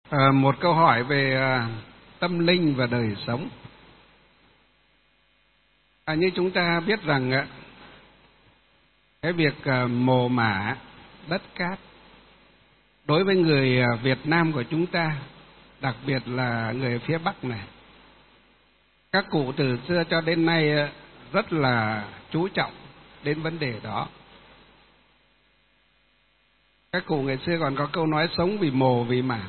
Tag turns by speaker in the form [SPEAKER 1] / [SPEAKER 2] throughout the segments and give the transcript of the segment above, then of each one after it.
[SPEAKER 1] Một câu hỏi về tâm linh và đời sống. Như chúng ta biết rằng cái việc mồ mả đất cát đối với người Việt Nam của chúng ta, đặc biệt là người phía Bắc này, các cụ từ xưa cho đến nay rất là chú trọng đến vấn đề đó. Các cụ ngày xưa còn có câu nói sống vì mồ vì mả,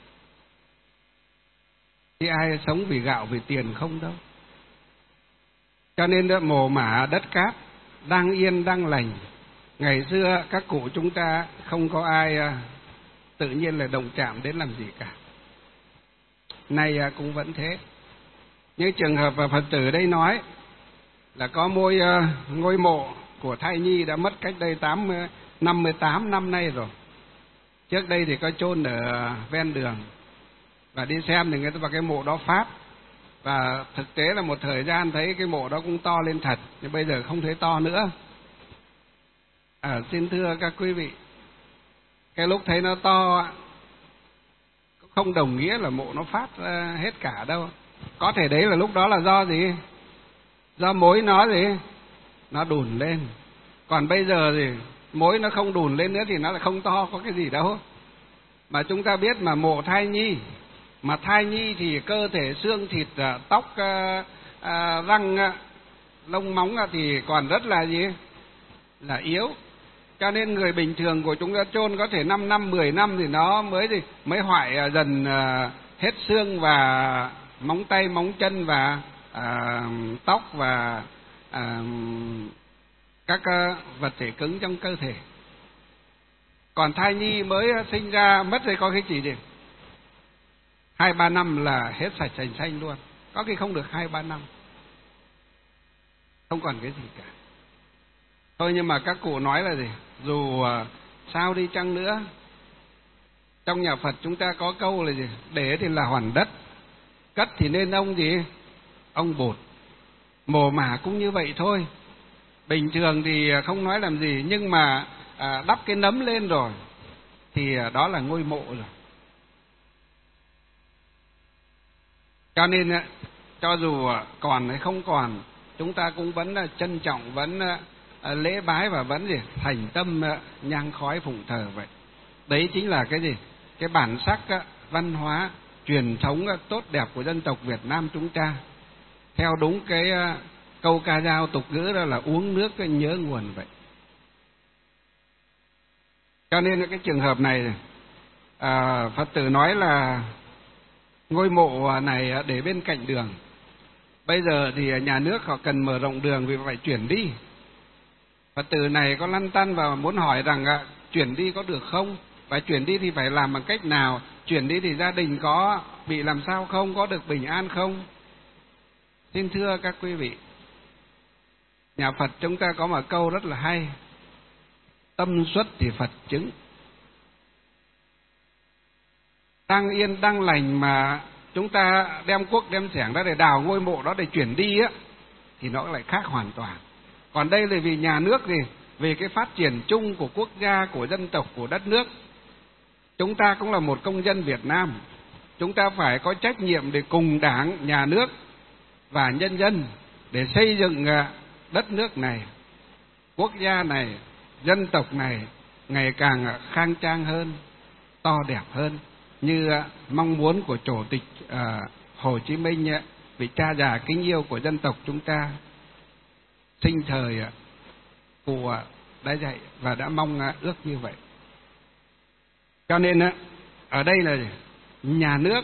[SPEAKER 1] chứ ai sống vì gạo vì tiền không đâu. Cho nên mồ mả đất cát đang yên đang lành. Ngày xưa các cụ chúng ta không có ai tự nhiên là động chạm đến làm gì cả. Nay cũng vẫn thế. Như trường hợp Phật tử đây nói là có ngôi mộ của thai nhi đã mất cách đây 58 năm nay rồi. Trước đây thì có chôn ở ven đường, và đi xem thì người ta vào cái mộ đó pháp, và thực tế là một thời gian thấy cái mộ đó cũng to lên thật, nhưng bây giờ không thấy to nữa. Xin thưa các quý vị, cái lúc thấy nó to không đồng nghĩa là mộ nó phát hết cả đâu. Có thể đấy là lúc đó là do gì? Do mối nó gì? Nó đùn lên. Còn bây giờ thì mối nó không đùn lên nữa thì nó là không to, có cái gì đâu. Mà chúng ta biết mà mộ thai nhi, mà thai nhi thì cơ thể xương thịt, tóc, răng, lông móng thì còn rất là gì? Là yếu. Cho nên người bình thường của chúng ta chôn có thể 5 năm, 10 năm thì nó mới hoại dần hết xương và móng tay, móng chân và tóc và các vật thể cứng trong cơ thể. Còn thai nhi mới sinh ra mất rồi có cái chỉ gì 2-3 năm là hết sạch sành xanh luôn, có khi không được 2-3 năm, không còn cái gì cả. Thôi nhưng mà các cụ nói là gì? Dù sao đi chăng nữa, trong nhà Phật chúng ta có câu là gì? Để thì là hoàn đất, cất thì nên ông gì? Ông bột. Mồ mả cũng như vậy thôi. Bình thường thì không nói làm gì, nhưng mà đắp cái nấm lên rồi thì đó là ngôi mộ rồi. Cho nên cho dù còn hay không còn, chúng ta cũng vẫn trân trọng, vẫn lễ bái và vẫn gì? Thành tâm nhang khói phụng thờ vậy. Đấy chính là cái gì? Cái bản sắc văn hóa truyền thống tốt đẹp của dân tộc Việt Nam chúng ta. Theo đúng cái câu ca dao tục ngữ đó là uống nước nhớ nguồn vậy. Cho nên cái trường hợp này Phật tử nói là ngôi mộ này để bên cạnh đường. Bây giờ thì nhà nước họ cần mở rộng đường vì phải chuyển đi. Phật tử này có lăn tăn và muốn hỏi rằng chuyển đi có được không? Và chuyển đi thì phải làm bằng cách nào? Chuyển đi thì gia đình có bị làm sao không? Có được bình an không? Xin thưa các quý vị, nhà Phật chúng ta có một câu rất là hay: tâm xuất thì Phật chứng. Đang yên đang lành mà chúng ta đem cuốc đem xẻng ra để đào ngôi mộ đó để chuyển đi thì nó lại khác hoàn toàn. Còn đây là vì nhà nước gì? Vì cái phát triển chung của quốc gia, của dân tộc, của đất nước. Chúng ta cũng là một công dân Việt Nam. Chúng ta phải có trách nhiệm để cùng Đảng, nhà nước và nhân dân để xây dựng đất nước này, quốc gia này, dân tộc này ngày càng khang trang hơn, to đẹp hơn, như mong muốn của Chủ tịch Hồ Chí Minh, vị cha già kính yêu của dân tộc chúng ta, sinh thời cụ đã dạy và đã mong ước như vậy. Cho nên ở đây là nhà nước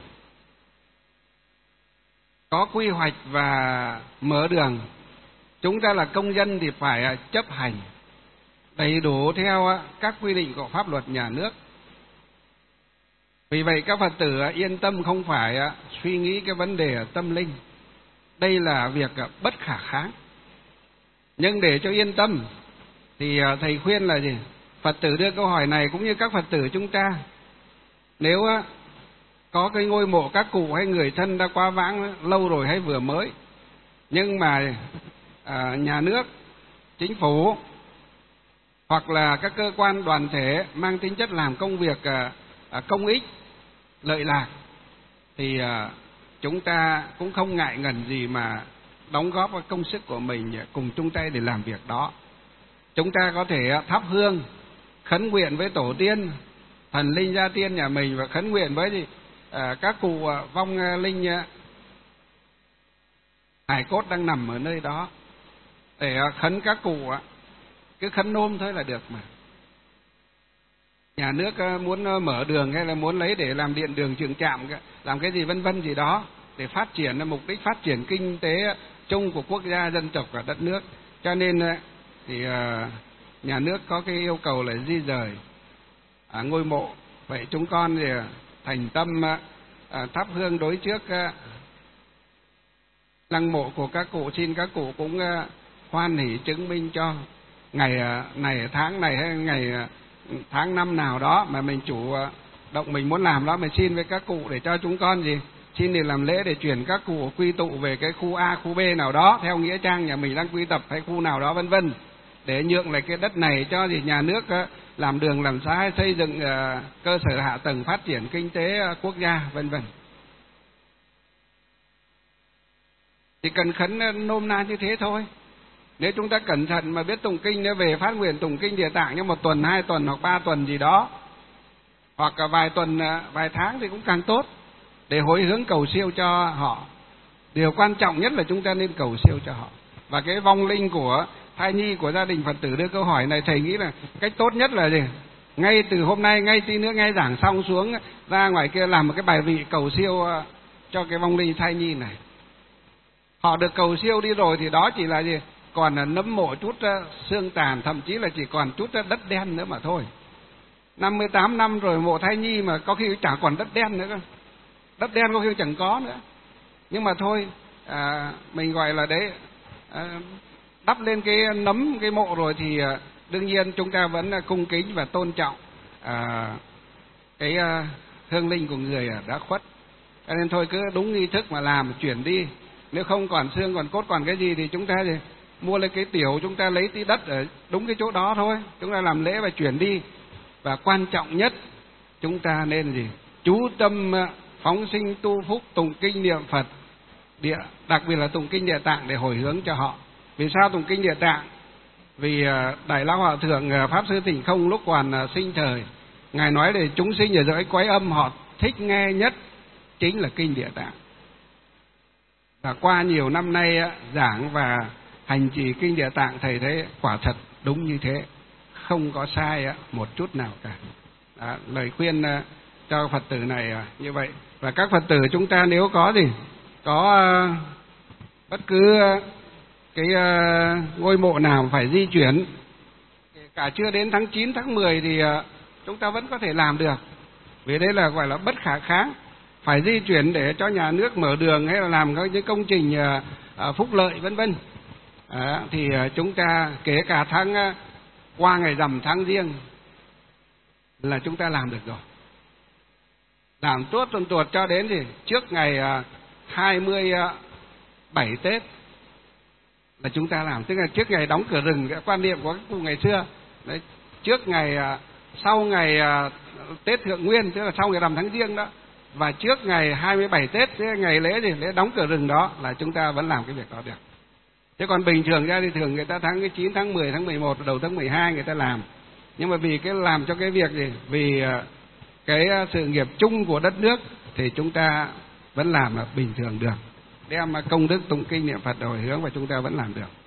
[SPEAKER 1] có quy hoạch và mở đường, chúng ta là công dân thì phải chấp hành đầy đủ theo các quy định của pháp luật nhà nước. Vì vậy các Phật tử yên tâm, không phải suy nghĩ cái vấn đề tâm linh. Đây là việc bất khả kháng. Nhưng để cho yên tâm thì thầy khuyên là gì? Phật tử đưa câu hỏi này cũng như các Phật tử chúng ta, nếu có cái ngôi mộ các cụ hay người thân đã quá vãng lâu rồi hay vừa mới, nhưng mà nhà nước, chính phủ hoặc là các cơ quan đoàn thể mang tính chất làm công việc công ích lợi lạc thì chúng ta cũng không ngại ngần gì mà đóng góp cái công sức của mình cùng chung tay để làm việc đó. Chúng ta có thể thắp hương khấn nguyện với tổ tiên, thần linh gia tiên nhà mình, và khấn nguyện với các cụ vong linh hài cốt đang nằm ở nơi đó, để khấn các cụ cứ khấn nôm thôi là được mà. Nhà nước muốn mở đường hay là muốn lấy để làm điện đường trường trạm, làm cái gì vân vân gì đó để phát triển, mục đích phát triển kinh tế chung của quốc gia, dân tộc và đất nước. Cho nên thì nhà nước có cái yêu cầu là di rời ngôi mộ. Vậy chúng con thì thành tâm thắp hương đối trước lăng mộ của các cụ, xin các cụ cũng hoan hỷ chứng minh cho ngày này, tháng này hay ngày tháng năm nào đó mà mình chủ động mình muốn làm đó, mình xin với các cụ để cho chúng con xin để làm lễ để chuyển các cụ quy tụ về cái khu A, khu B nào đó theo nghĩa trang nhà mình đang quy tập, hay khu nào đó vân vân, để nhượng lại cái đất này cho nhà nước làm đường làm xá, xây dựng cơ sở hạ tầng phát triển kinh tế quốc gia vân vân. Chỉ cần khấn nôm na như thế thôi. Nếu chúng ta cẩn thận mà biết tụng kinh, nếu về phát nguyện tụng kinh Địa Tạng trong 1 tuần, 2 tuần hoặc 3 tuần gì đó, hoặc vài tuần, vài tháng thì cũng càng tốt, để hồi hướng cầu siêu cho họ. Điều quan trọng nhất là chúng ta nên cầu siêu cho họ. Và cái vong linh của thai nhi của gia đình Phật tử đưa câu hỏi này, thầy nghĩ là cách tốt nhất là gì? Ngay từ hôm nay, ngay tí nữa, ngay giảng xong xuống ra ngoài kia làm một cái bài vị cầu siêu cho cái vong linh thai nhi này. Họ được cầu siêu đi rồi thì đó chỉ là gì? Còn là nấm mộ chút xương tàn, thậm chí là chỉ còn chút đất đen nữa mà thôi. 58 năm rồi mộ thai nhi mà có khi chả còn đất đen nữa cơ. Đất đen có khi chẳng có nữa. Nhưng mà thôi, mình gọi là đấy, đắp lên cái nấm cái mộ rồi thì đương nhiên chúng ta vẫn cung kính và tôn trọng cái hương linh của người đã khuất. Cho nên thôi cứ đúng nghi thức mà làm, chuyển đi. Nếu không còn xương còn cốt còn cái gì thì chúng ta thì mua lên cái tiểu, chúng ta lấy tí đất ở đúng cái chỗ đó thôi, chúng ta làm lễ và chuyển đi. Và quan trọng nhất chúng ta nên gì? Chú tâm phóng sinh tu phúc, tụng kinh niệm Phật, đặc biệt là tụng kinh Địa Tạng để hồi hướng cho họ. Vì sao tụng kinh Địa Tạng? Vì Đại Lão Hòa Thượng Pháp Sư Tỉnh Không lúc còn sinh thời, ngài nói để chúng sinh ở dưới quái âm họ thích nghe nhất chính là kinh Địa Tạng. Và qua nhiều năm nay giảng và hành trì kinh Địa Tạng, thầy thấy quả thật đúng như thế, không có sai một chút nào cả. Đó, lời khuyên cho Phật tử này như vậy. Và các Phật tử chúng ta nếu có bất cứ cái ngôi mộ nào phải di chuyển, cả chưa đến tháng 9, tháng 10 thì chúng ta vẫn có thể làm được. Vì đây là gọi là bất khả kháng. Phải di chuyển để cho nhà nước mở đường hay là làm các công trình phúc lợi vân vân. Thì chúng ta kể cả qua ngày rằm tháng Giêng là chúng ta làm được rồi. Làm tuốt tuần tuột cho đến thì trước ngày 27 Tết là chúng ta làm, tức là trước ngày đóng cửa rừng, cái quan niệm của các cụ ngày xưa. Đấy, trước ngày sau ngày Tết Thượng Nguyên, tức là sau ngày rằm tháng Giêng đó, và trước ngày 27 Tết, cái ngày lễ đóng cửa rừng đó là chúng ta vẫn làm cái việc đó được. Chứ còn bình thường ra thì thường người ta tháng 9, tháng 10, tháng 11, đầu tháng 12 người ta làm. Nhưng mà vì cái làm cho cái việc gì? Vì cái sự nghiệp chung của đất nước thì chúng ta vẫn làm là bình thường được. Đem công đức tụng kinh niệm Phật hồi hướng và chúng ta vẫn làm được.